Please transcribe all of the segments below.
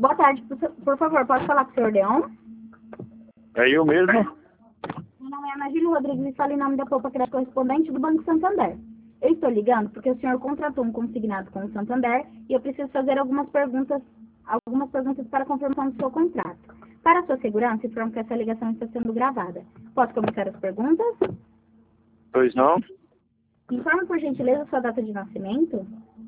Boa tarde, por favor, pode falar com o senhor Leon? É eu mesmo? Meu nome é Ana Júlia Rodrigues e falo em nome da Poupa Crédito Correspondente do Banco Santander. Eu estou ligando porque o senhor contratou um consignado com o Santander e eu preciso fazer algumas perguntas para a confirmação do seu contrato. Para a sua segurança, informo que essa ligação está sendo gravada. Posso começar as perguntas? Pois não? Informe, por gentileza, sua data de nascimento.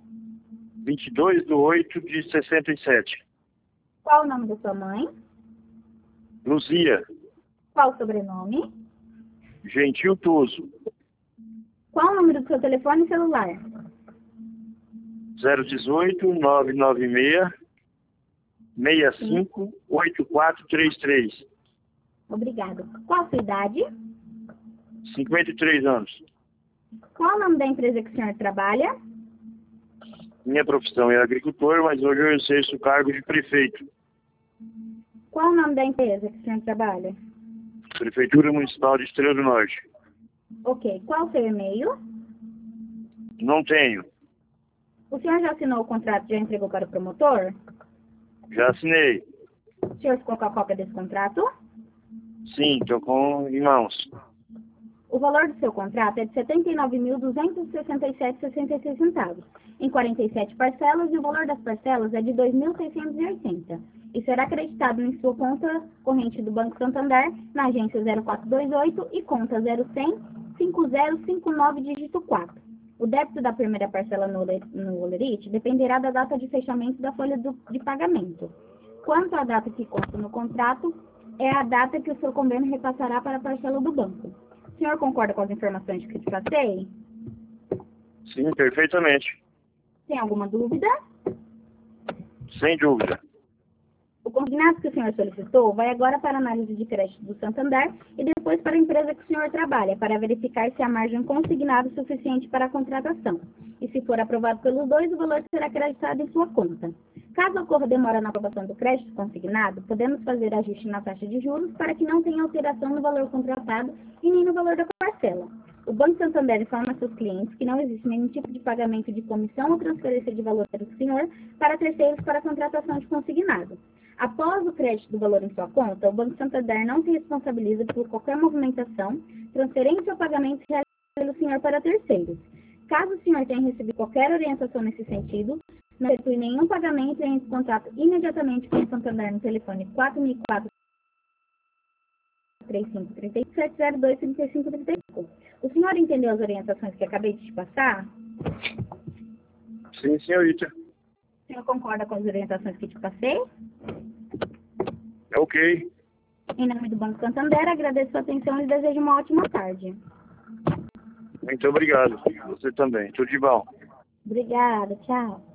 22/8/67. Qual o nome da sua mãe? Luzia. Qual o sobrenome? Gentil Tuso. Qual o número do seu telefone celular? 018-996-65-8433. Obrigada. Qual a sua idade? 53 anos. Qual o nome da empresa que o senhor trabalha? Minha profissão é agricultor, mas hoje eu exerço o cargo de prefeito. Qual o nome da empresa que o senhor trabalha? Prefeitura Municipal de Estrela do Norte. Ok. Qual o seu e-mail? Não tenho. O senhor já assinou o contrato e já entregou para o promotor? Já assinei. O senhor ficou com a cópia desse contrato? Sim, estou com em mãos. O valor do seu contrato é de R$ 79.267,66, em 47 parcelas, e o valor das parcelas é de R$ 2.680. E será acreditado em sua conta corrente do Banco Santander, na agência 0428 e conta 0100-5059, dígito 4. O débito da primeira parcela no Olerite dependerá da data de fechamento da folha de pagamento. Quanto à data que consta no contrato, é a data que o seu convênio repassará para a parcela do banco. O senhor concorda com as informações que te passei? Sim, perfeitamente. Tem alguma dúvida? Sem dúvida. O consignado que o senhor solicitou vai agora para a análise de crédito do Santander e depois para a empresa que o senhor trabalha, para verificar se há margem consignada suficiente para a contratação. E se for aprovado pelos dois, o valor será acreditado em sua conta. Caso ocorra demora na aprovação do crédito consignado, podemos fazer ajuste na taxa de juros para que não tenha alteração no valor contratado e nem no valor da parcela. O Banco Santander informa a seus clientes que não existe nenhum tipo de pagamento de comissão ou transferência de valor do senhor para terceiros para a contratação de consignado. Após o crédito do valor em sua conta, o Banco Santander não se responsabiliza por qualquer movimentação, transferência ou pagamento realizado pelo senhor para terceiros. Caso o senhor tenha recebido qualquer orientação nesse sentido, não efetue nenhum pagamento e entre em contato imediatamente com o Santander no telefone 4004 3537 02 35 35. O senhor entendeu as orientações que acabei de te passar? Sim, senhorita. O senhor concorda com as orientações que te passei? É ok. Em nome do Banco Santander, agradeço sua atenção e desejo uma ótima tarde. Muito obrigado. Você também. Tudo de bom. Obrigada, tchau.